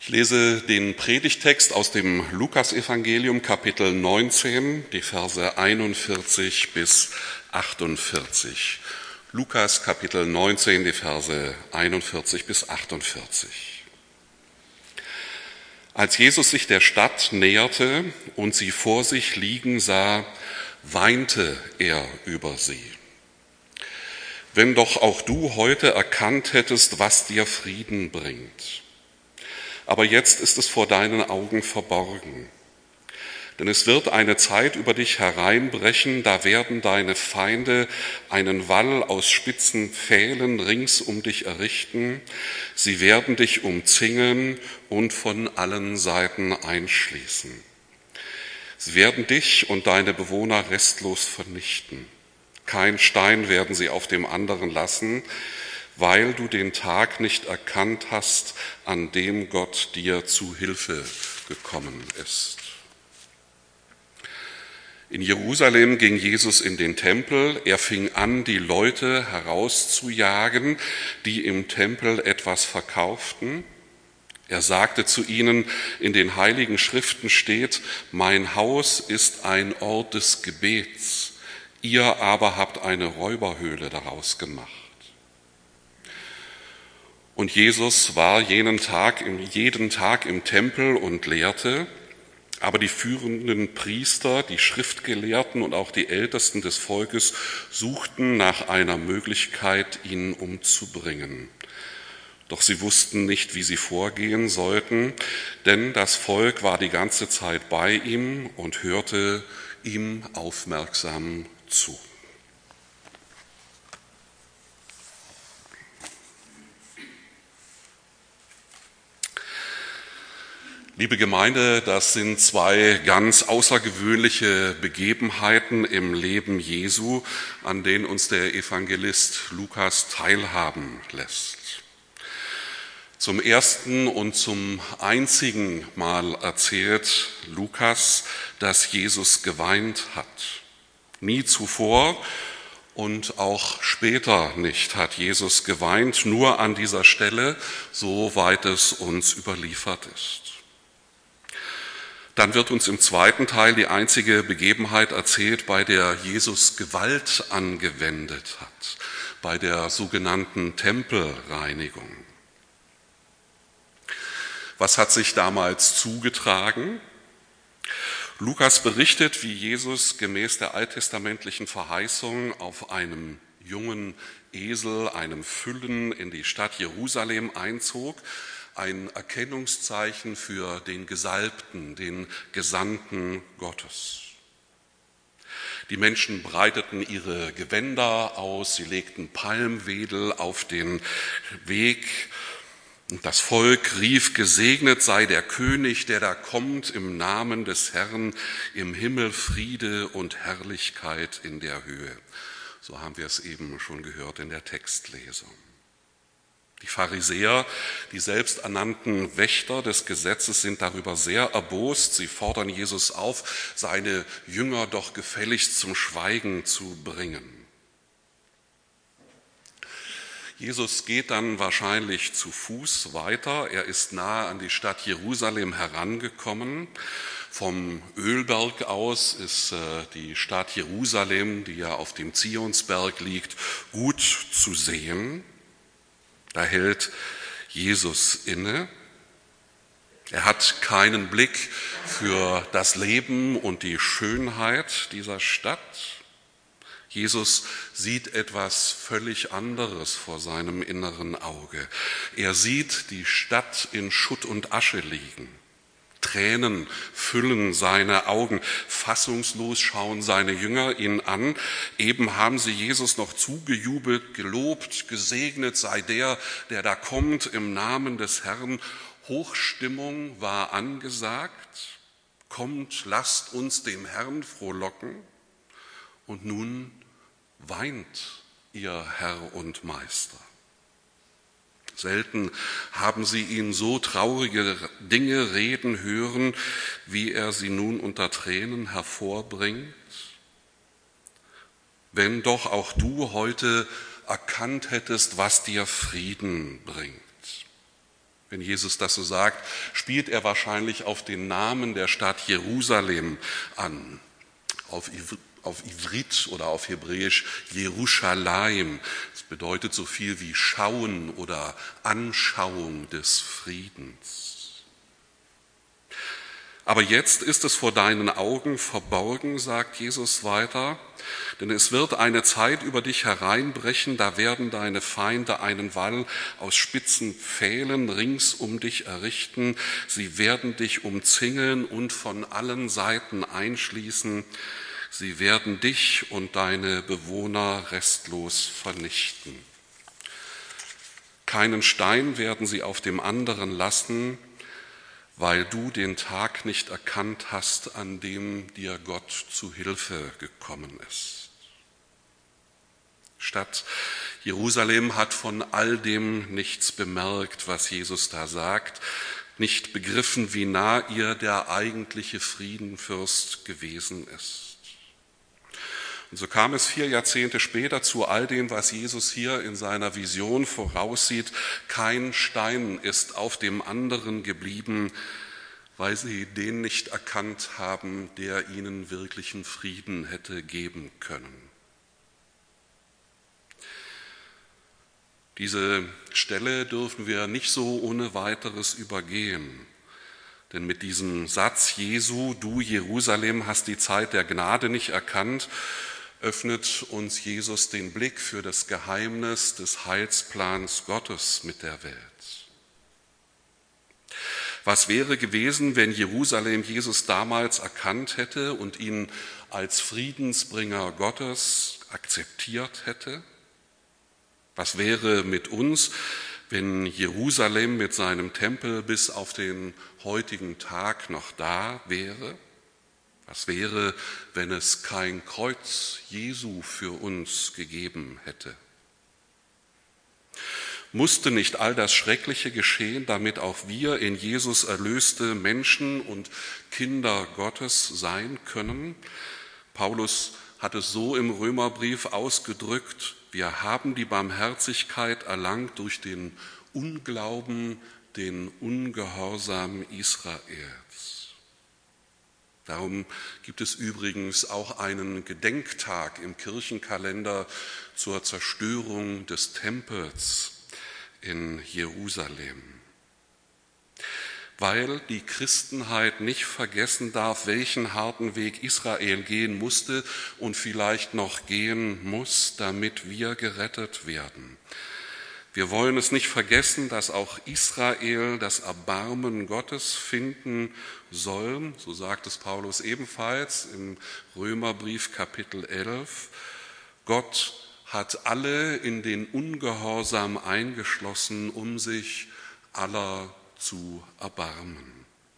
Ich lese den Predigtext aus dem Lukasevangelium, Kapitel 19, die Verse 41 bis 48. Lukas, Kapitel 19, die Verse 41 bis 48. Als Jesus sich der Stadt näherte und sie vor sich liegen sah, weinte er über sie. Wenn doch auch du heute erkannt hättest, was dir Frieden bringt. Aber jetzt ist es vor deinen Augen verborgen. Denn es wird eine Zeit über dich hereinbrechen, da werden deine Feinde einen Wall aus spitzen Pfählen rings um dich errichten. Sie werden dich umzingeln und von allen Seiten einschließen. Sie werden dich und deine Bewohner restlos vernichten. Kein Stein werden sie auf dem anderen lassen, weil du den Tag nicht erkannt hast, an dem Gott dir zu Hilfe gekommen ist. In Jerusalem ging Jesus in den Tempel. Er fing an, die Leute herauszujagen, die im Tempel etwas verkauften. Er sagte zu ihnen, in den Heiligen Schriften steht, mein Haus ist ein Ort des Gebets, ihr aber habt eine Räuberhöhle daraus gemacht. Und Jesus war jeden Tag im Tempel und lehrte, aber die führenden Priester, die Schriftgelehrten und auch die Ältesten des Volkes suchten nach einer Möglichkeit, ihn umzubringen. Doch sie wussten nicht, wie sie vorgehen sollten, denn das Volk war die ganze Zeit bei ihm und hörte ihm aufmerksam zu. Liebe Gemeinde, das sind zwei ganz außergewöhnliche Begebenheiten im Leben Jesu, an denen uns der Evangelist Lukas teilhaben lässt. Zum ersten und zum einzigen Mal erzählt Lukas, dass Jesus geweint hat. Nie zuvor und auch später nicht hat Jesus geweint, nur an dieser Stelle, soweit es uns überliefert ist. Dann wird uns im zweiten Teil die einzige Begebenheit erzählt, bei der Jesus Gewalt angewendet hat, bei der sogenannten Tempelreinigung. Was hat sich damals zugetragen? Lukas berichtet, wie Jesus gemäß der alttestamentlichen Verheißung auf einem jungen Esel, einem Füllen, in die Stadt Jerusalem einzog, ein Erkennungszeichen für den Gesalbten, den Gesandten Gottes. Die Menschen breiteten ihre Gewänder aus, sie legten Palmwedel auf den Weg. Und das Volk rief, gesegnet sei der König, der da kommt im Namen des Herrn, im Himmel Friede und Herrlichkeit in der Höhe. So haben wir es eben schon gehört in der Textlesung. Die Pharisäer, die selbsternannten Wächter des Gesetzes, sind darüber sehr erbost. Sie fordern Jesus auf, seine Jünger doch gefälligst zum Schweigen zu bringen. Jesus geht dann wahrscheinlich zu Fuß weiter. Er ist nahe an die Stadt Jerusalem herangekommen. Vom Ölberg aus ist die Stadt Jerusalem, die ja auf dem Zionsberg liegt, gut zu sehen. Da hält Jesus inne. Er hat keinen Blick für das Leben und die Schönheit dieser Stadt. Jesus sieht etwas völlig anderes vor seinem inneren Auge. Er sieht die Stadt in Schutt und Asche liegen. Tränen füllen seine Augen. Fassungslos schauen seine Jünger ihn an. Eben haben sie Jesus noch zugejubelt, gelobt, gesegnet sei der, der da kommt im Namen des Herrn. Hochstimmung war angesagt. Kommt, lasst uns dem Herrn frohlocken. Und nun weint ihr Herr und Meister. Selten haben sie ihn so traurige Dinge reden hören, wie er sie nun unter Tränen hervorbringt. Wenn doch auch du heute erkannt hättest, was dir Frieden bringt. Wenn Jesus das so sagt, spielt er wahrscheinlich auf den Namen der Stadt Jerusalem an. Auf Ivrit oder auf Hebräisch Jerusalem. Das bedeutet so viel wie Schauen oder Anschauung des Friedens. Aber jetzt ist es vor deinen Augen verborgen, sagt Jesus weiter, denn es wird eine Zeit über dich hereinbrechen, da werden deine Feinde einen Wall aus spitzen Pfählen rings um dich errichten, sie werden dich umzingeln und von allen Seiten einschließen, sie werden dich und deine Bewohner restlos vernichten. Keinen Stein werden sie auf dem anderen lassen, weil du den Tag nicht erkannt hast, an dem dir Gott zu Hilfe gekommen ist. Stadt Jerusalem hat von all dem nichts bemerkt, was Jesus da sagt, nicht begriffen, wie nah ihr der eigentliche Friedenfürst gewesen ist. Und so kam es 4 Jahrzehnte später zu all dem, was Jesus hier in seiner Vision voraussieht. Kein Stein ist auf dem anderen geblieben, weil sie den nicht erkannt haben, der ihnen wirklichen Frieden hätte geben können. Diese Stelle dürfen wir nicht so ohne weiteres übergehen. Denn mit diesem Satz Jesu, du Jerusalem hast die Zeit der Gnade nicht erkannt, öffnet uns Jesus den Blick für das Geheimnis des Heilsplans Gottes mit der Welt. Was wäre gewesen, wenn Jerusalem Jesus damals erkannt hätte und ihn als Friedensbringer Gottes akzeptiert hätte? Was wäre mit uns, wenn Jerusalem mit seinem Tempel bis auf den heutigen Tag noch da wäre? Was wäre, wenn es kein Kreuz Jesu für uns gegeben hätte? Musste nicht all das Schreckliche geschehen, damit auch wir in Jesus erlöste Menschen und Kinder Gottes sein können? Paulus hat es so im Römerbrief ausgedrückt: Wir haben die Barmherzigkeit erlangt durch den Unglauben, den Ungehorsam Israels. Darum gibt es übrigens auch einen Gedenktag im Kirchenkalender zur Zerstörung des Tempels in Jerusalem. Weil die Christenheit nicht vergessen darf, welchen harten Weg Israel gehen musste und vielleicht noch gehen muss, damit wir gerettet werden. Wir wollen es nicht vergessen, dass auch Israel das Erbarmen Gottes finden soll, so sagt es Paulus ebenfalls im Römerbrief Kapitel 11. Gott hat alle in den Ungehorsam eingeschlossen, um sich aller zu erbarmen.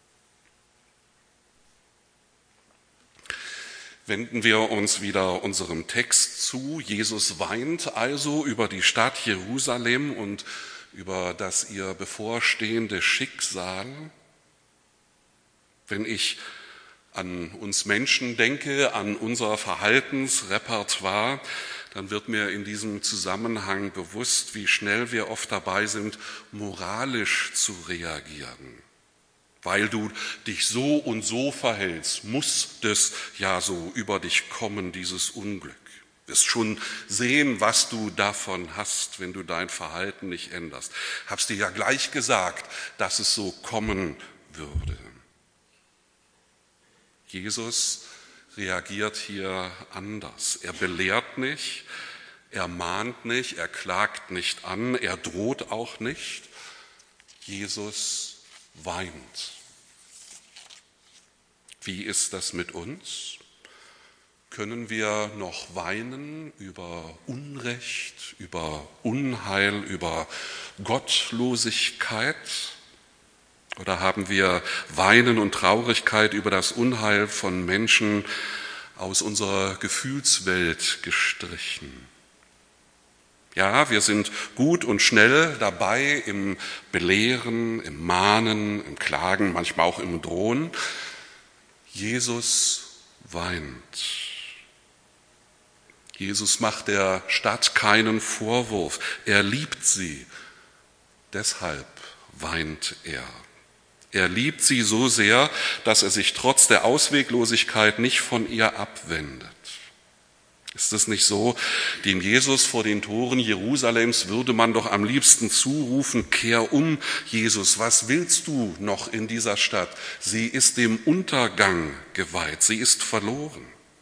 Wenden wir uns wieder unserem Text zu. Jesus weint also über die Stadt Jerusalem und über das ihr bevorstehende Schicksal. Wenn ich an uns Menschen denke, an unser Verhaltensrepertoire, dann wird mir in diesem Zusammenhang bewusst, wie schnell wir oft dabei sind, moralisch zu reagieren. Weil du dich so und so verhältst, muss das ja so über dich kommen, dieses Unglück. Du wirst schon sehen, was du davon hast, wenn du dein Verhalten nicht änderst. Hab's dir ja gleich gesagt, dass es so kommen würde. Jesus reagiert hier anders. Er belehrt nicht, er mahnt nicht, er klagt nicht an, er droht auch nicht. Jesus weint. Wie ist das mit uns? Können wir noch weinen über Unrecht, über Unheil, über Gottlosigkeit? Oder haben wir Weinen und Traurigkeit über das Unheil von Menschen aus unserer Gefühlswelt gestrichen? Ja, wir sind gut und schnell dabei im Belehren, im Mahnen, im Klagen, manchmal auch im Drohen. Jesus weint. Jesus macht der Stadt keinen Vorwurf. Er liebt sie. Deshalb weint er. Er liebt sie so sehr, dass er sich trotz der Ausweglosigkeit nicht von ihr abwendet. Ist es nicht so, dem Jesus vor den Toren Jerusalems würde man doch am liebsten zurufen, kehr um, Jesus, was willst du noch in dieser Stadt? Sie ist dem Untergang geweiht, sie ist verloren.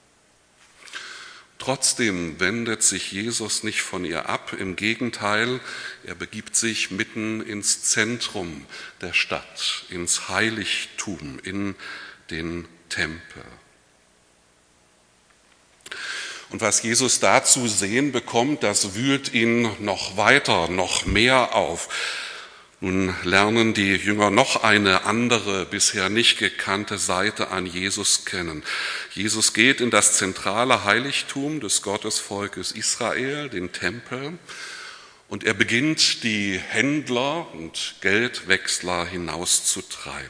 Trotzdem wendet sich Jesus nicht von ihr ab, im Gegenteil, er begibt sich mitten ins Zentrum der Stadt, ins Heiligtum, in den Tempel. Und was Jesus da zu sehen bekommt, das wühlt ihn noch weiter, noch mehr auf. Nun lernen die Jünger noch eine andere, bisher nicht gekannte Seite an Jesus kennen. Jesus geht in das zentrale Heiligtum des Gottesvolkes Israel, den Tempel, und er beginnt, die Händler und Geldwechsler hinauszutreiben.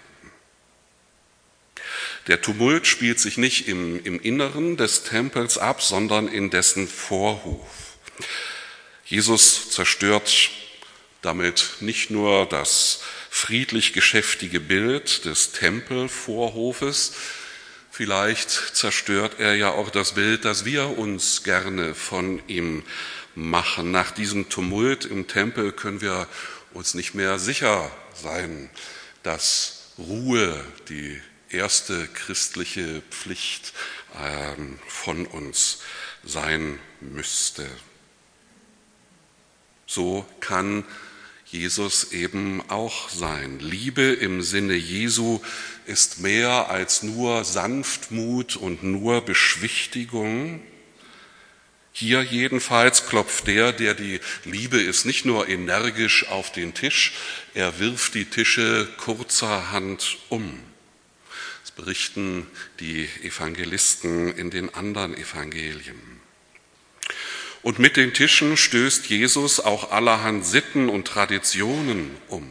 Der Tumult spielt sich nicht im Inneren des Tempels ab, sondern in dessen Vorhof. Jesus zerstört damit nicht nur das friedlich geschäftige Bild des Tempelvorhofes, vielleicht zerstört er ja auch das Bild, das wir uns gerne von ihm machen. Nach diesem Tumult im Tempel können wir uns nicht mehr sicher sein, dass Ruhe die erste christliche Pflicht von uns sein müsste. So kann Jesus eben auch sein. Liebe im Sinne Jesu ist mehr als nur Sanftmut und nur Beschwichtigung. Hier jedenfalls klopft der die Liebe ist, nicht nur energisch auf den Tisch, er wirft die Tische kurzerhand um. Das berichten die Evangelisten in den anderen Evangelien. Und mit den Tischen stößt Jesus auch allerhand Sitten und Traditionen um.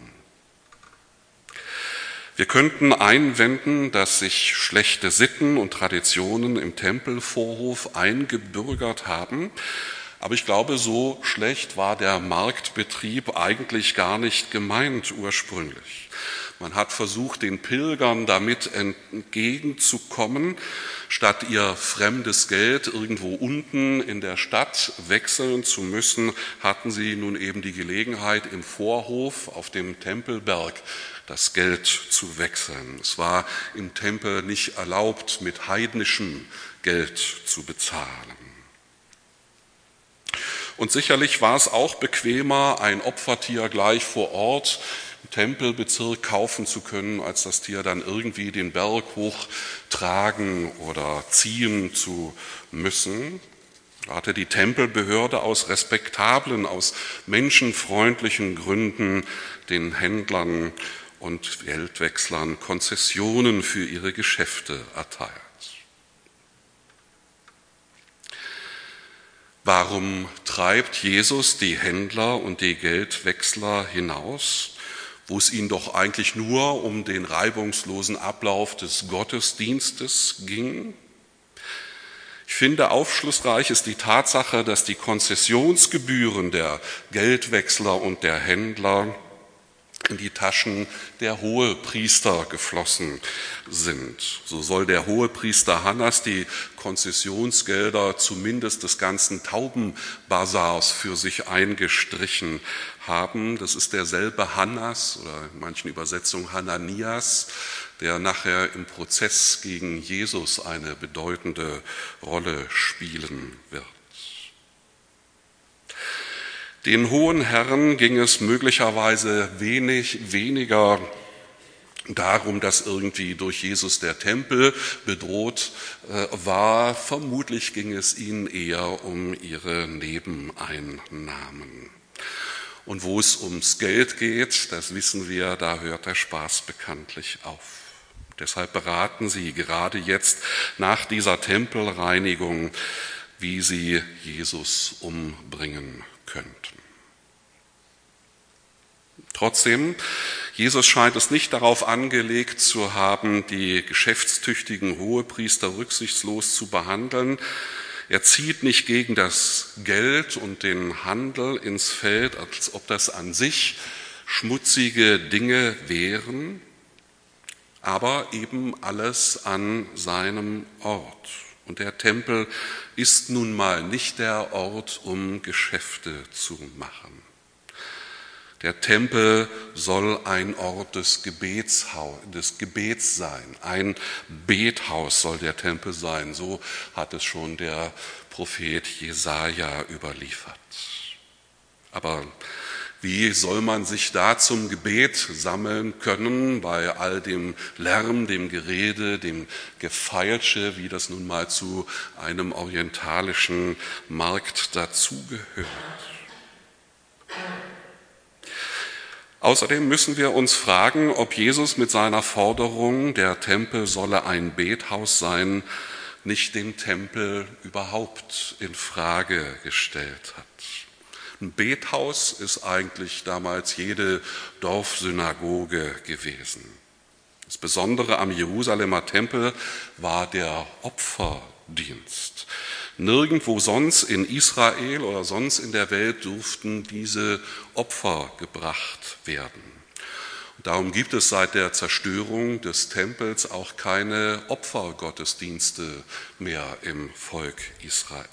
Wir könnten einwenden, dass sich schlechte Sitten und Traditionen im Tempelvorhof eingebürgert haben, aber ich glaube, so schlecht war der Marktbetrieb eigentlich gar nicht gemeint ursprünglich. Man hat versucht, den Pilgern damit entgegenzukommen. Statt ihr fremdes Geld irgendwo unten in der Stadt wechseln zu müssen, hatten sie nun eben die Gelegenheit, im Vorhof auf dem Tempelberg das Geld zu wechseln. Es war im Tempel nicht erlaubt, mit heidnischem Geld zu bezahlen. Und sicherlich war es auch bequemer, ein Opfertier gleich vor Ort im Tempelbezirk kaufen zu können, als das Tier dann irgendwie den Berg hoch tragen oder ziehen zu müssen. Da hatte die Tempelbehörde aus respektablen, aus menschenfreundlichen Gründen den Händlern und Geldwechslern Konzessionen für ihre Geschäfte erteilt. Warum treibt Jesus die Händler und die Geldwechsler hinaus, wo es ihnen doch eigentlich nur um den reibungslosen Ablauf des Gottesdienstes ging? Ich finde, aufschlussreich ist die Tatsache, dass die Konzessionsgebühren der Geldwechsler und der Händler in die Taschen der Hohepriester geflossen sind. So soll der Hohepriester Hannas die Konzessionsgelder zumindest des ganzen Taubenbasars für sich eingestrichen haben. Das ist derselbe Hannas oder in manchen Übersetzungen Hananias, der nachher im Prozess gegen Jesus eine bedeutende Rolle spielen wird. Den hohen Herren ging es möglicherweise weniger darum, dass irgendwie durch Jesus der Tempel bedroht war. Vermutlich ging es ihnen eher um ihre Nebeneinnahmen. Und wo es ums Geld geht, das wissen wir, da hört der Spaß bekanntlich auf. Deshalb beraten sie gerade jetzt nach dieser Tempelreinigung, wie sie Jesus umbringen könnten. Trotzdem, Jesus scheint es nicht darauf angelegt zu haben, die geschäftstüchtigen Hohepriester rücksichtslos zu behandeln. Er zieht nicht gegen das Geld und den Handel ins Feld, als ob das an sich schmutzige Dinge wären, aber eben alles an seinem Ort. Und der Tempel ist nun mal nicht der Ort, um Geschäfte zu machen. Der Tempel soll ein Ort des Gebets sein. Ein Bethaus soll der Tempel sein. So hat es schon der Prophet Jesaja überliefert. Aber wie soll man sich da zum Gebet sammeln können bei all dem Lärm, dem Gerede, dem Gefeilsche, wie das nun mal zu einem orientalischen Markt dazugehört? Außerdem müssen wir uns fragen, ob Jesus mit seiner Forderung, der Tempel solle ein Bethaus sein, nicht den Tempel überhaupt in Frage gestellt hat. Ein Bethaus ist eigentlich damals jede Dorfsynagoge gewesen. Das Besondere am Jerusalemer Tempel war der Opferdienst. Nirgendwo sonst in Israel oder sonst in der Welt durften diese Opfer gebracht werden. Und darum gibt es seit der Zerstörung des Tempels auch keine Opfergottesdienste mehr im Volk Israel.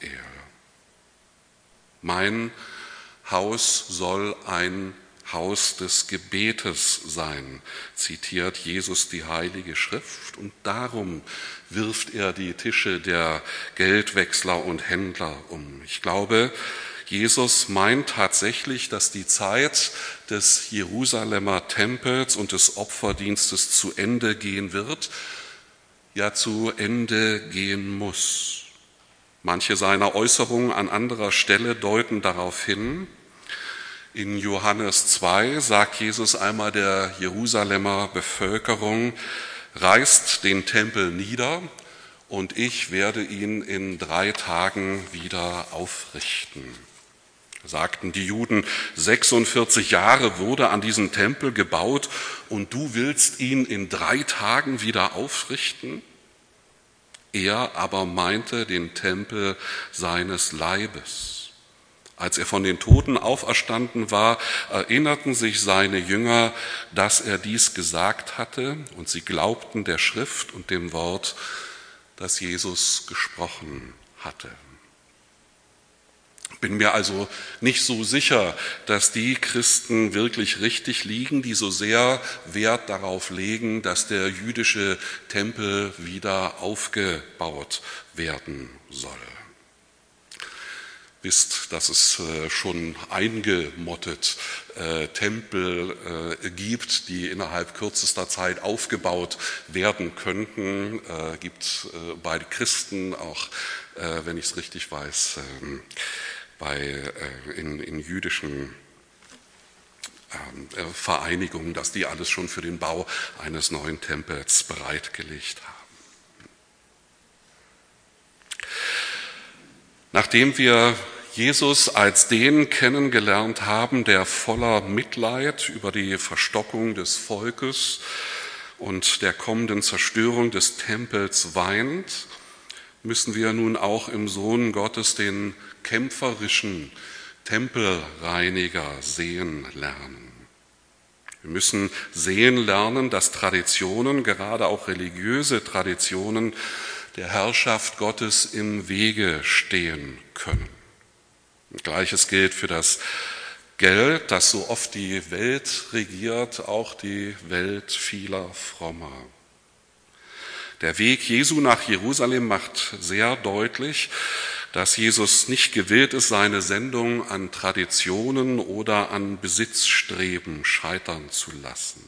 Mein Haus soll ein Haus des Gebetes sein, zitiert Jesus die Heilige Schrift, und darum wirft er die Tische der Geldwechsler und Händler um. Ich glaube, Jesus meint tatsächlich, dass die Zeit des Jerusalemer Tempels und des Opferdienstes zu Ende gehen wird, ja zu Ende gehen muss. Manche seiner Äußerungen an anderer Stelle deuten darauf hin. In Johannes 2 sagt Jesus einmal der Jerusalemer Bevölkerung: reißt den Tempel nieder und ich werde ihn in 3 Tagen wieder aufrichten. Sagten die Juden, 46 Jahre wurde an diesem Tempel gebaut und du willst ihn in 3 Tagen wieder aufrichten? Er aber meinte den Tempel seines Leibes. Als er von den Toten auferstanden war, erinnerten sich seine Jünger, dass er dies gesagt hatte, und sie glaubten der Schrift und dem Wort, das Jesus gesprochen hatte. Ich bin mir also nicht so sicher, dass die Christen wirklich richtig liegen, die so sehr Wert darauf legen, dass der jüdische Tempel wieder aufgebaut werden soll. Wisst, dass es schon eingemottet Tempel gibt, die innerhalb kürzester Zeit aufgebaut werden könnten. Gibt bei Christen auch, wenn ich es richtig weiß, in jüdischen Vereinigungen, dass die alles schon für den Bau eines neuen Tempels bereitgelegt haben. Nachdem wir Jesus als den kennengelernt haben, der voller Mitleid über die Verstockung des Volkes und der kommenden Zerstörung des Tempels weint, müssen wir nun auch im Sohn Gottes den kämpferischen Tempelreiniger sehen lernen. Wir müssen sehen lernen, dass Traditionen, gerade auch religiöse Traditionen, der Herrschaft Gottes im Wege stehen können. Gleiches gilt für das Geld, das so oft die Welt regiert, auch die Welt vieler Frommer. Der Weg Jesu nach Jerusalem macht sehr deutlich, dass Jesus nicht gewillt ist, seine Sendung an Traditionen oder an Besitzstreben scheitern zu lassen.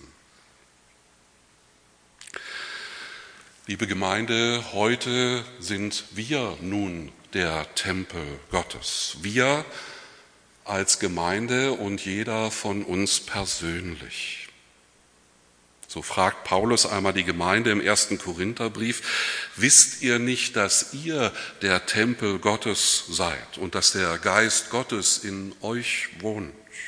Liebe Gemeinde, heute sind wir nun der Tempel Gottes. Wir als Gemeinde und jeder von uns persönlich. So fragt Paulus einmal die Gemeinde im 1. Korintherbrief: Wisst ihr nicht, dass ihr der Tempel Gottes seid und dass der Geist Gottes in euch wohnt?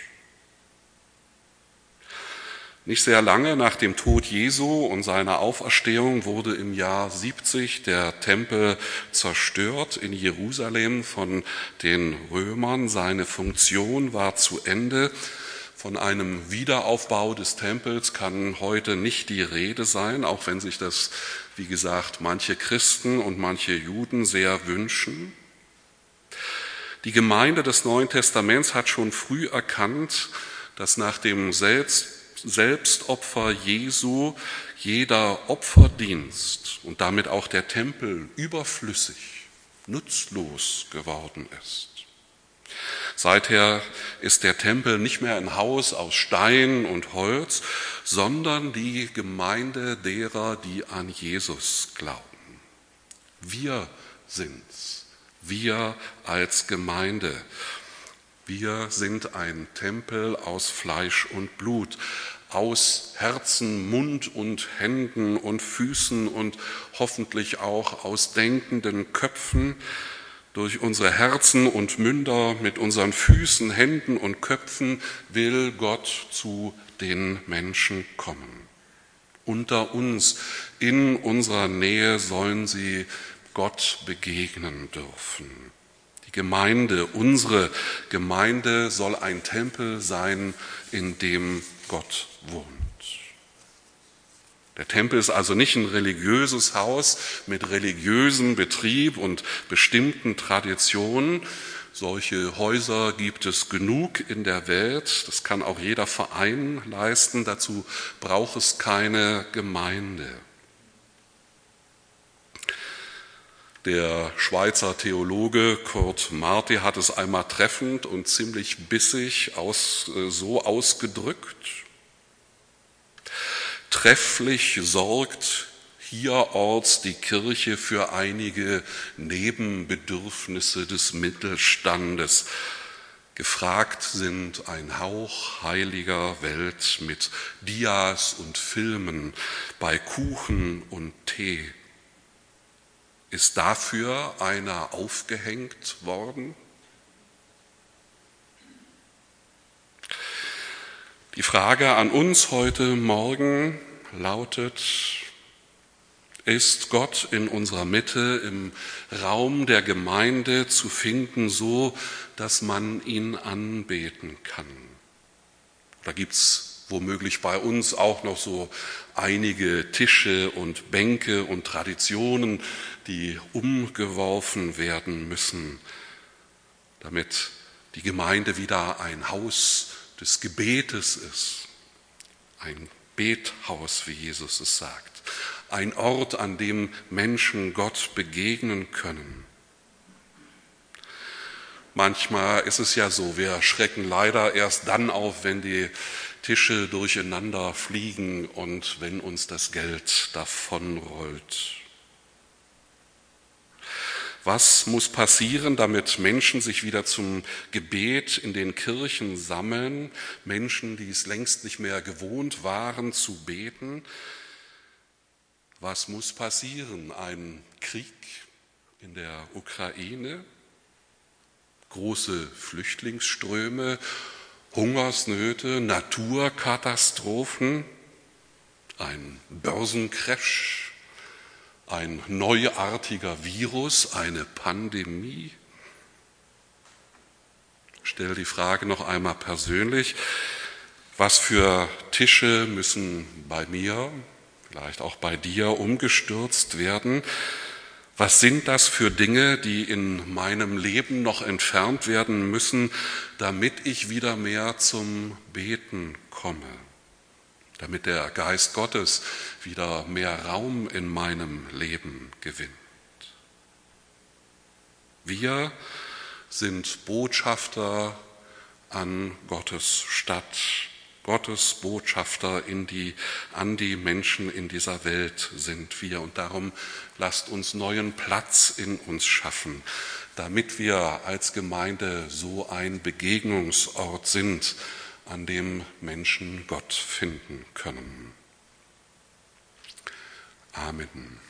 Nicht sehr lange nach dem Tod Jesu und seiner Auferstehung wurde im Jahr 70 der Tempel zerstört in Jerusalem von den Römern. Seine Funktion war zu Ende Von einem Wiederaufbau des Tempels kann heute nicht die Rede sein, auch wenn sich das, wie gesagt, manche Christen und manche Juden sehr wünschen. Die Gemeinde des Neuen Testaments hat schon früh erkannt, dass nach dem Selbstopfer Jesu jeder Opferdienst und damit auch der Tempel überflüssig, nutzlos geworden ist. Seither ist der Tempel nicht mehr ein Haus aus Stein und Holz, sondern die Gemeinde derer, die an Jesus glauben. Wir sind's, wir als Gemeinde. Wir sind ein Tempel aus Fleisch und Blut, aus Herzen, Mund und Händen und Füßen und hoffentlich auch aus denkenden Köpfen. Durch unsere Herzen und Münder, mit unseren Füßen, Händen und Köpfen will Gott zu den Menschen kommen. Unter uns, in unserer Nähe sollen sie Gott begegnen dürfen. Die Gemeinde, unsere Gemeinde soll ein Tempel sein, in dem Gott wohnt. Der Tempel ist also nicht ein religiöses Haus mit religiösem Betrieb und bestimmten Traditionen. Solche Häuser gibt es genug in der Welt. Das kann auch jeder Verein leisten. Dazu braucht es keine Gemeinde. Der Schweizer Theologe Kurt Marti hat es einmal treffend und ziemlich bissig so ausgedrückt. Trefflich sorgt hierorts die Kirche für einige Nebenbedürfnisse des Mittelstandes. Gefragt sind ein Hauch heiliger Welt mit Dias und Filmen, bei Kuchen und Tee. Ist dafür einer aufgehängt worden? Die Frage an uns heute Morgen lautet: Ist Gott in unserer Mitte, im Raum der Gemeinde zu finden, so dass man ihn anbeten kann? Da gibt's womöglich bei uns auch noch so einige Tische und Bänke und Traditionen, die umgeworfen werden müssen, damit die Gemeinde wieder ein Haus des Gebetes ist, ein Bethaus, wie Jesus es sagt, ein Ort, an dem Menschen Gott begegnen können. Manchmal ist es ja so, wir schrecken leider erst dann auf, wenn die Tische durcheinander fliegen und wenn uns das Geld davonrollt. Was muss passieren, damit Menschen sich wieder zum Gebet in den Kirchen sammeln? Menschen, die es längst nicht mehr gewohnt waren zu beten. Was muss passieren? Ein Krieg in der Ukraine? Große Flüchtlingsströme? Hungersnöte? Naturkatastrophen? Ein Börsencrash? Ein neuartiger Virus, eine Pandemie? Ich stelle die Frage noch einmal persönlich: Was für Tische müssen bei mir, vielleicht auch bei dir, umgestürzt werden? Was sind das für Dinge, die in meinem Leben noch entfernt werden müssen, damit ich wieder mehr zum Beten komme? Damit der Geist Gottes wieder mehr Raum in meinem Leben gewinnt. Wir sind Botschafter an Gottes Stadt, Gottes Botschafter an die Menschen in dieser Welt sind wir. Und darum lasst uns neuen Platz in uns schaffen, damit wir als Gemeinde so ein Begegnungsort sind, an dem Menschen Gott finden können. Amen.